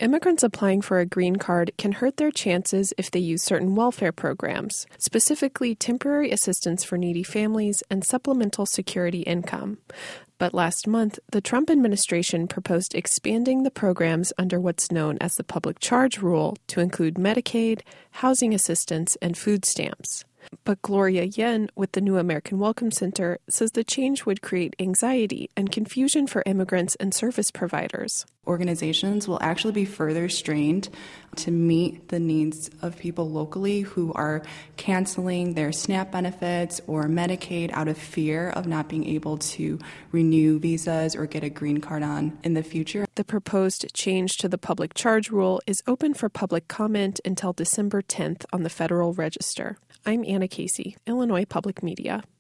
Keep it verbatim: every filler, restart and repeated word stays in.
Immigrants applying for a green card can hurt their chances if they use certain welfare programs, specifically temporary assistance for needy families and supplemental security income. But last month, the Trump administration proposed expanding the programs under what's known as the public charge rule to include Medicaid, housing assistance, and food stamps. But Gloria Yen with the New American Welcome Center says the change would create anxiety and confusion for immigrants and service providers. Organizations will actually be further strained to meet the needs of people locally who are canceling their SNAP benefits or Medicaid out of fear of not being able to renew visas or get a green card on in the future. The proposed change to the public charge rule is open for public comment until December tenth on the Federal Register. I'm Anna Casey, Illinois Public Media.